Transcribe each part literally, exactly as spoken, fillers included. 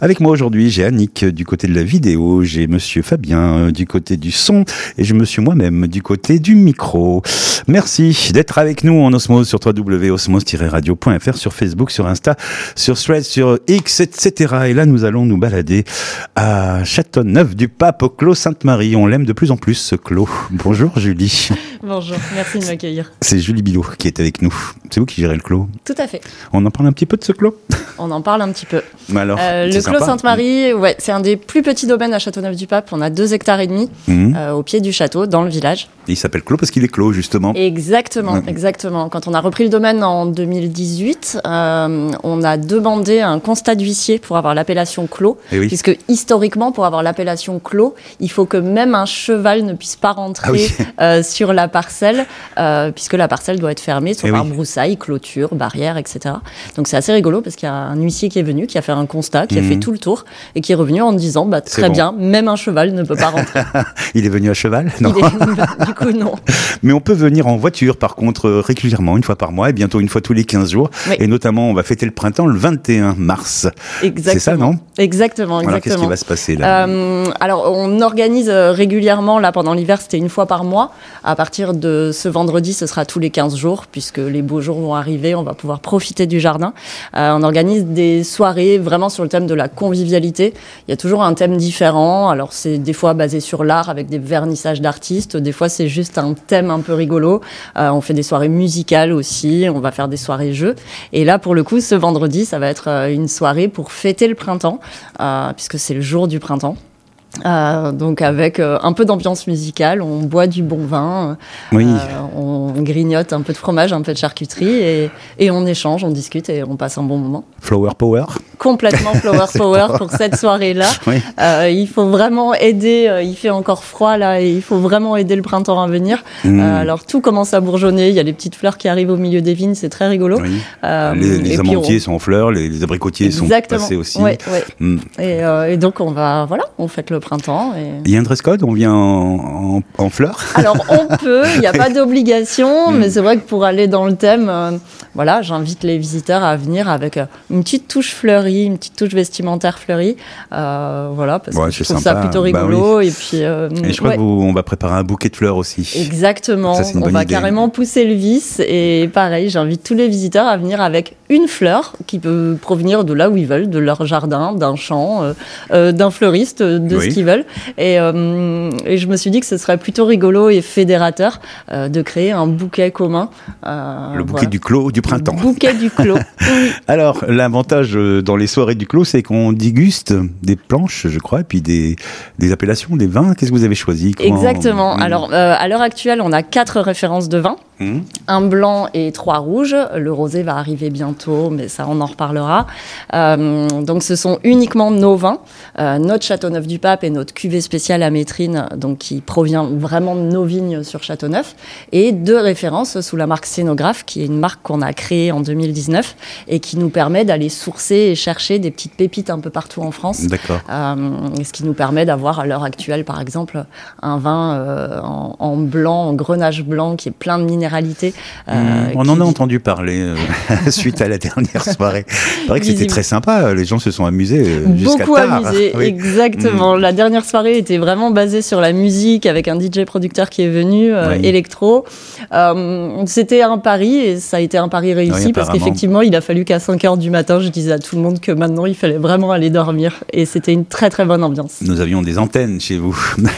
Avec moi aujourd'hui, j'ai Annick du côté de la vidéo, j'ai monsieur Fabien du côté du son et je me suis moi-même du côté du micro. Merci d'être avec nous en osmose sur w w w point osmose tiret radio point f r, sur Facebook, sur Insta, sur Threads, sur X, et cetera. Et là, nous allons nous balader à Châteauneuf-du-Pape, au Clos Sainte-Marie. On l'aime de plus en plus, ce clos. Bonjour Julie. Bonjour, merci de m'accueillir. C'est Julie Bilot qui est avec nous. C'est vous qui gérez le clos? Tout à fait. On en parle un petit peu de ce clos? On en parle un petit peu. Alors, euh, le Clos Sainte-Marie, ouais, c'est un des plus petits domaines à Châteauneuf-du-Pape. On a deux hectares et demi mmh. euh, au pied du château, dans le village. Et il s'appelle Clos parce qu'il est clos, justement. Exactement, ouais. exactement. Quand on a repris le domaine en deux mille dix-huit, euh, on a demandé un constat d'huissier pour avoir l'appellation Clos, oui. puisque historiquement, pour avoir l'appellation Clos, il faut que même un cheval ne puisse pas rentrer ah oui. euh, sur la parcelle, euh, puisque la parcelle doit être fermée, soit et par oui. broussailles, clôture, barrières, et cetera. Donc c'est assez rigolo parce qu'il y a un huissier qui est venu, qui a fait un constat, qui mmh. a fait tout le tour et qui est revenu en disant bah, très bon. bien, même un cheval ne peut pas rentrer. Il est venu à cheval? Non. Est... Du coup, non. Mais on peut venir en voiture, par contre, régulièrement, une fois par mois et bientôt une fois tous les quinze jours. Oui. Et notamment, on va fêter le printemps le vingt et un mars. Exactement. C'est ça, non? Exactement, exactement. Alors, qu'est-ce qui va se passer là? euh, Alors, on organise régulièrement, là, pendant l'hiver, c'était une fois par mois. À partir de ce vendredi, ce sera tous les quinze jours, puisque les beaux jours vont arriver, on va pouvoir profiter du jardin. Euh, on organise des soirées vraiment sur le thème de la convivialité. Il y a toujours un thème différent. Alors, c'est des fois basé sur l'art avec des vernissages d'artistes. Des fois, c'est juste un thème un peu rigolo. Euh, on fait des soirées musicales aussi. On va faire des soirées jeux. Et là, pour le coup, ce vendredi, ça va être une soirée pour fêter le printemps, euh, puisque c'est le jour du printemps. Euh, donc avec euh, un peu d'ambiance musicale, on boit du bon vin, euh, oui. on grignote un peu de fromage, un peu de charcuterie et, et on échange, on discute et on passe un bon moment. Flower Power. Complètement Flower Power pour cette soirée-là. Oui. Euh, il faut vraiment aider, euh, il fait encore froid là et il faut vraiment aider le printemps à venir. Mmh. Euh, alors tout commence à bourgeonner, il y a les petites fleurs qui arrivent au milieu des vignes, c'est très rigolo. Oui. Euh, les les amandiers on... sont en fleurs, les, les abricotiers Exactement. sont passés aussi. Ouais, ouais. Mmh. Et, euh, et donc on va, voilà, on fête le printemps. Et... Il y a un dress code, on vient en, en, en fleurs? Alors on peut, il n'y a pas d'obligation, mmh. mais c'est vrai que pour aller dans le thème, euh, voilà, j'invite les visiteurs à venir avec euh, une petite touche fleurie, une petite touche vestimentaire fleurie, euh, voilà, parce ouais, que je trouve sympa. ça plutôt rigolo. Bah oui. Et puis, euh, et je crois ouais. qu'on va préparer un bouquet de fleurs aussi. Exactement, ça, on va idée. carrément pousser le vice et pareil, j'invite tous les visiteurs à venir avec une fleur qui peut provenir de là où ils veulent, de leur jardin, d'un champ, euh, euh, d'un fleuriste, de oui. ce qu'ils veulent. Et, euh, et je me suis dit que ce serait plutôt rigolo et fédérateur euh, de créer un bouquet commun. Euh, le bouquet voilà. du clos du printemps. Le bouquet du clos. Alors, l'avantage dans les soirées du clos, c'est qu'on déguste des planches, je crois, et puis des, des appellations, des vins. Qu'est-ce que vous avez choisi? Comment... Exactement. Mmh. Alors, euh, à l'heure actuelle, on a quatre références de vins. Mmh. Un blanc et trois rouges. Le rosé va arriver bientôt, mais ça, on en reparlera. Euh, donc, ce sont uniquement nos vins. Euh, notre Châteauneuf-du-Pape et notre cuvée spéciale à Métrine, donc qui provient vraiment de nos vignes sur Châteauneuf. Et deux références sous la marque Scénographe, qui est une marque qu'on a créée en deux mille dix-neuf et qui nous permet d'aller sourcer et chercher des petites pépites un peu partout en France. D'accord. Euh, ce qui nous permet d'avoir à l'heure actuelle, par exemple, un vin euh, en, en blanc, en grenache blanc, qui est plein de minéralité. Euh, mmh, on qui... en a entendu parler euh, suite à la dernière soirée. C'est vrai que c'était très sympa, les gens se sont amusés euh, jusqu'à Beaucoup tard. amusés, oui. Exactement. Mmh. La dernière soirée était vraiment basée sur la musique, avec un D J producteur qui est venu, euh, oui. électro. Euh, c'était un pari, et ça a été un pari réussi, oui, parce qu'effectivement, il a fallu qu'à cinq heures du matin, je disais à tout le monde que maintenant, il fallait vraiment aller dormir. Et c'était une très, très bonne ambiance. Nous avions des antennes chez vous.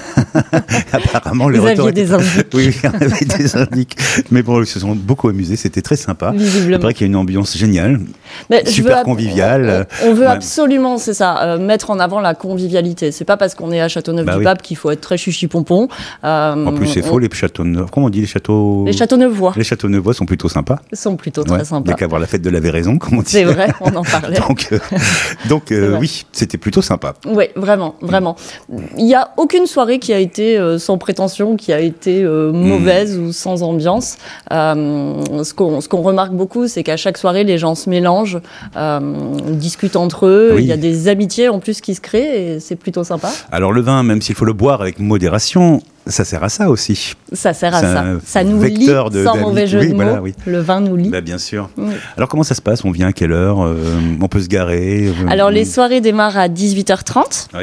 Apparemment, le vous retour aviez était... des indices. Oui, on avait des indices. Mais bon, ils se sont beaucoup amusés. C'était très sympa. Visiblement. C'est vrai qu'il y a une ambiance géniale. Mais super ab- conviviale. On, on veut ouais. absolument, c'est ça, euh, mettre en avant la convivialité. C'est pas parce qu'on est à Châteauneuf-du-Pape bah oui. qu'il faut être très chuchi-pompon. Euh, en plus, c'est on... faux, les Châteauneuf. Comment on dit les châteaux Les Châteauneuf-voix. Les Châteaunevois sont plutôt sympas. Ils sont plutôt ouais. très sympas. Dès qu'à voir la fête de la Véraison, comme on dit. C'est vrai, on en parlait. donc, euh, donc euh, oui, c'était plutôt sympa. Oui, vraiment, vraiment. Il n'y a aucune soirée qui a été euh, sans prétention, qui a été euh, mauvaise mmh. ou sans ambiance. France. Euh, ce qu'on, ce qu'on remarque beaucoup, c'est qu'à chaque soirée, les gens se mélangent, euh, discutent entre eux. Oui. Il y a des amitiés en plus qui se créent et c'est plutôt sympa. Alors le vin, même s'il faut le boire avec modération, ça sert à ça aussi. Ça sert à ça. Ça nous lie, de, sans mauvais jeu oui, de voilà, mots. Oui. Le vin nous lie. Bah, bien sûr. Oui. Alors comment ça se passe? On vient à quelle heure? euh, On peut se garer? euh, Alors les soirées démarrent à dix-huit heures trente. Oui.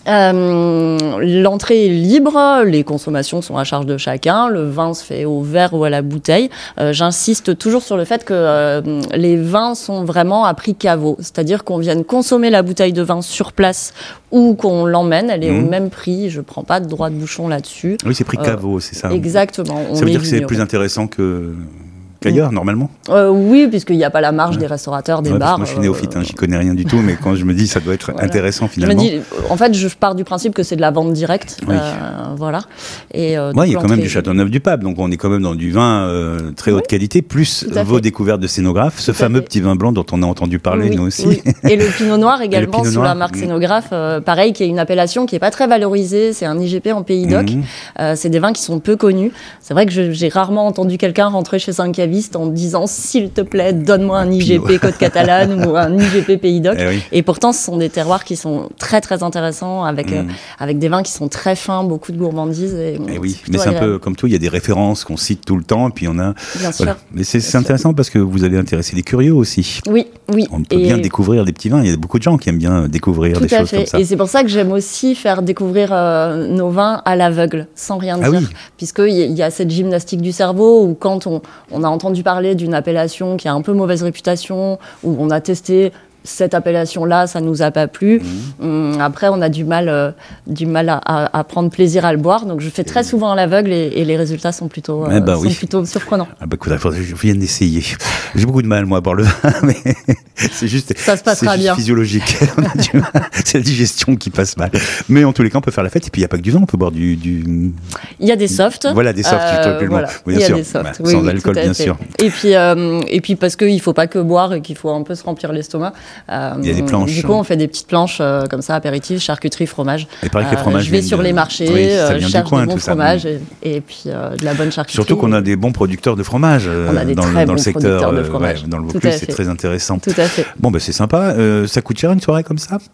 Euh, l'entrée est libre, les consommations sont à charge de chacun, le vin se fait au verre ou à la bouteille. Euh, j'insiste toujours sur le fait que euh, les vins sont vraiment à prix caveau, c'est-à-dire qu'on vienne consommer la bouteille de vin sur place ou qu'on l'emmène, elle est mmh. au même prix, je prends pas de droit de bouchon là-dessus. Oui, c'est prix caveau, euh, c'est ça. Exactement. Ça veut dire que c'est plus intéressant que... qu'ailleurs, normalement euh, Oui, puisqu'il n'y a pas la marge ouais. des restaurateurs, des ouais, bars. Moi, je suis néophyte, euh, hein, j'y connais rien du tout, mais quand je me dis ça doit être voilà. intéressant finalement. Je me dis, en fait, je pars du principe que c'est de la vente directe. Oui. Euh, voilà. Et euh, ouais, il y a quand même du Châteauneuf-du-Pape, donc on est quand même dans du vin euh, très oui. haute qualité, plus vos découvertes de scénographes, ce fameux petit vin blanc dont on a entendu parler, oui, nous aussi. Oui. Et le Pinot Noir également, Pinot sous Noir. la marque Scénographe, euh, pareil, qui est une appellation qui n'est pas très valorisée, c'est un I G P en Pays d'Oc. Mmh. Euh, c'est des vins qui sont peu connus. C'est vrai que je, j'ai rarement entendu quelqu'un rentrer chez un caviste en disant s'il te plaît, donne-moi un I G P Côte Catalane ou un I G P Pays d'Oc. Eh oui. Et pourtant, ce sont des terroirs qui sont très très intéressants, avec, mmh. euh, avec des vins qui sont très fins, beaucoup de gourmandise. Et, eh oui, mais c'est agréable. Un peu comme tout, il y a des références qu'on cite tout le temps, et puis on a... Bien voilà. sûr. Mais c'est, bien c'est intéressant sûr. Parce que vous allez intéresser les curieux aussi. Oui, oui. On peut et... bien découvrir des petits vins, il y a beaucoup de gens qui aiment bien découvrir tout des choses fait. comme ça. Et c'est pour ça que j'aime aussi faire découvrir euh, nos vins à l'aveugle, sans rien ah dire. Oui. Puisqu'il y, y a cette gymnastique du cerveau où quand on, on a entendu parler d'une appellation qui a un peu mauvaise réputation, où on a testé cette appellation-là, ça nous a pas plu. Mmh. Après, on a du mal, euh, du mal à, à, à prendre plaisir à le boire. Donc, je fais très souvent à l'aveugle et, et les résultats sont plutôt, euh, eh ben, sont oui. plutôt surprenants. Ah bah, écoute, je viens d'essayer. J'ai beaucoup de mal, moi, à boire le vin, mais c'est juste, ça se passera c'est juste bien. physiologique. On a du mal. C'est la digestion qui passe mal. Mais en tous les cas, on peut faire la fête. Et puis, il n'y a pas que du vin, on peut boire du... du... Il y a des softs. Voilà, des softs, euh, tout voilà. oui, Il bien y a sûr. des softs, bah, oui, sans oui, alcool, bien fait. sûr. Et puis, euh, et puis parce qu'il ne faut pas que boire et qu'il faut un peu se remplir l'estomac. Euh, il y a des planches. Du coup, on fait des petites planches euh, comme ça, apéritifs, charcuterie, fromage. Et pareil que les fromages euh, je vais sur de... les marchés, oui, euh, je cherche coin, des bons fromages et, et puis euh, de la bonne charcuterie. Surtout qu'on a des bons producteurs de fromage euh, on a des dans, très le, dans bons le secteur. De fromage. Ouais, dans le Vaucluse, c'est très intéressant. Tout à fait. Bon, ben bah, c'est sympa. Euh, ça coûte cher une soirée comme ça?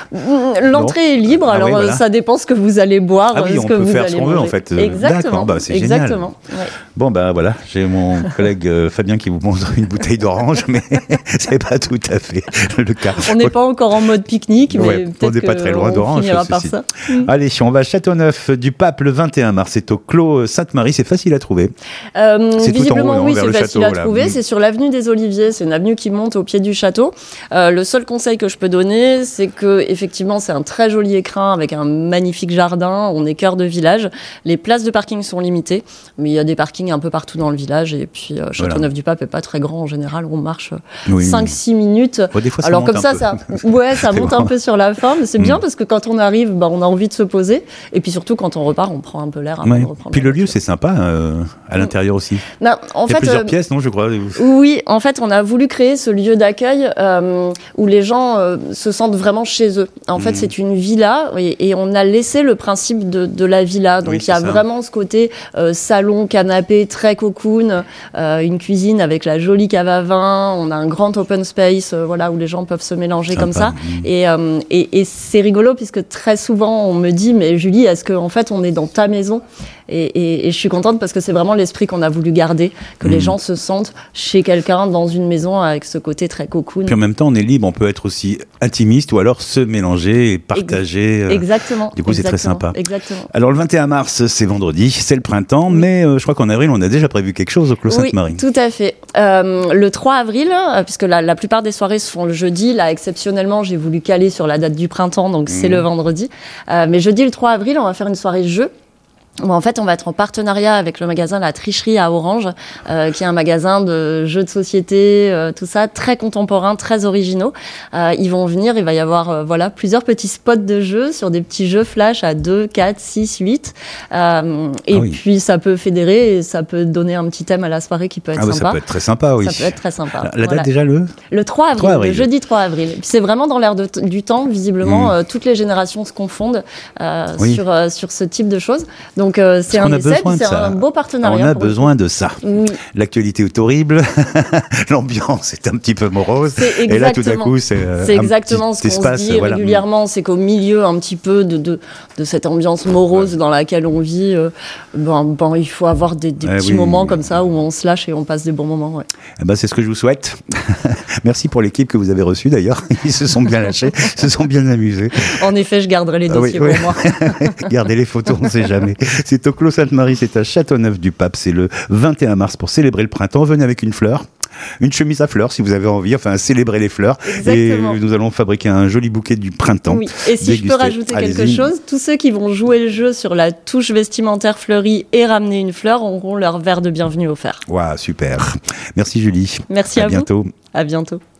L'entrée non. est libre, ah, alors oui, voilà. ça dépend ce que vous allez boire. Ah oui, ce on que peut vous faire allez ce qu'on manger. veut en fait. Exactement. D'accord, bah, c'est Exactement. génial. Ouais. Bon, ben bah, voilà, j'ai mon collègue euh, Fabien qui vous montre une bouteille d'orange, mais c'est pas tout à fait le cas. On n'est pas encore en mode pique-nique, mais ouais, peut-être on n'est pas très loin d'orange. Par ça. Allez, on va à Châteauneuf-du-Pape le vingt et un mars. C'est au Clos Sainte-Marie, c'est facile à trouver. Euh, c'est visiblement, tout en haut, oui, non, c'est facile château, à trouver. Là. C'est sur l'avenue des Oliviers. C'est une avenue qui monte au pied du château. Euh, le seul conseil que je peux donner, c'est que effectivement, c'est un très joli écrin avec un magnifique jardin. On est cœur de village. Les places de parking sont limitées, mais il y a des parkings un peu partout dans le village. Et puis euh, Châteauneuf-du-Pape voilà. est pas très grand en général. On marche oui. cinq six minutes. Ouais, des fois, ça Alors monte comme ça, peu. ça, ouais, ça monte un peu sur la fin, mais c'est bien parce que quand on arrive, bah, on a envie de se poser. Et puis surtout, quand on repart, on prend un peu l'air. Ouais. Puis le lieu, c'est sympa euh, à l'intérieur aussi. Non, en il y a fait, plusieurs euh, pièces, non, je crois. Oui, en fait, on a voulu créer ce lieu d'accueil euh, où les gens euh, se sentent vraiment chez eux. En mmh. fait, c'est une villa et, et on a laissé le principe de, de la villa. Donc, oui, il y a ça. vraiment ce côté euh, salon, canapé, très cocoon, euh, une cuisine avec la jolie cave à vin. On a un grand open space, euh, voilà, où les gens peuvent se mélanger sympa. Comme ça. Mmh. Et, euh, et, et c'est rigolo puisque très souvent, on me dit, mais Julie, est-ce qu'en fait, on est dans ta maison ? Et, et, et je suis contente parce que c'est vraiment l'esprit qu'on a voulu garder, que mmh. les gens se sentent chez quelqu'un dans une maison avec ce côté très cocoon. Puis en même temps, on est libre, on peut être aussi intimiste ou alors se mélanger et partager. Exactement. Du coup, c'est très sympa. Exactement. Alors le vingt et un mars, c'est vendredi, c'est le printemps, oui. mais euh, je crois qu'en avril, on a déjà prévu quelque chose au Clos Sainte-Marie. Oui, tout à fait. Euh, le trois avril, puisque la, la plupart des soirées se font le jeudi, là exceptionnellement, j'ai voulu caler sur la date du printemps, donc mmh. c'est le vendredi. Euh, mais jeudi, le trois avril, on va faire une soirée jeu. Où en fait, on va être en partenariat avec le magasin La Tricherie à Orange, euh, qui est un magasin de jeux de société, euh, tout ça, très contemporain, très originaux. Euh, ils vont venir, il va y avoir euh, voilà plusieurs petits spots de jeux sur des petits jeux flash à deux, quatre, six, huit. Euh, et ah oui. puis, ça peut fédérer et ça peut donner un petit thème à la soirée qui peut être ah bah sympa. Ça peut être très sympa, oui. Ça peut être très sympa. La, la voilà. date déjà, le Le trois avril, trois avril. Le jeudi trois avril. Puis c'est vraiment dans l'air de t- du temps, visiblement, mmh. euh, toutes les générations se confondent euh, oui. sur, euh, sur ce type de choses. Donc, Donc euh, c'est un essai, c'est ça. un beau partenariat. On a besoin de ça. Oui. L'actualité est horrible, l'ambiance est un petit peu morose, et là tout à coup c'est euh, c'est un exactement petit ce qu'on espace, se dit voilà. régulièrement, c'est qu'au milieu un petit peu de, de, de cette ambiance morose ouais. dans laquelle on vit, euh, ben, ben, il faut avoir des, des eh petits oui. moments comme ça où on se lâche et on passe des bons moments. Ouais. Eh ben, c'est ce que je vous souhaite. Merci pour l'équipe que vous avez reçue d'ailleurs, ils se sont bien lâchés, se sont bien amusés. En effet, je garderai les dossiers ah oui, pour oui. moi. Gardez les photos, on ne sait jamais. C'est au Clos Sainte-Marie, c'est à Châteauneuf-du-Pape, c'est le vingt et un mars pour célébrer le printemps. Venez avec une fleur, une chemise à fleurs si vous avez envie, enfin célébrer les fleurs. Exactement. Et nous allons fabriquer un joli bouquet du printemps. Oui. Et si Déguster. je peux rajouter Allez-y. quelque chose, tous ceux qui vont jouer le jeu sur la touche vestimentaire fleurie et ramener une fleur auront leur verre de bienvenue offert. Waouh, super. Merci Julie. Merci à, à vous. bientôt. À bientôt.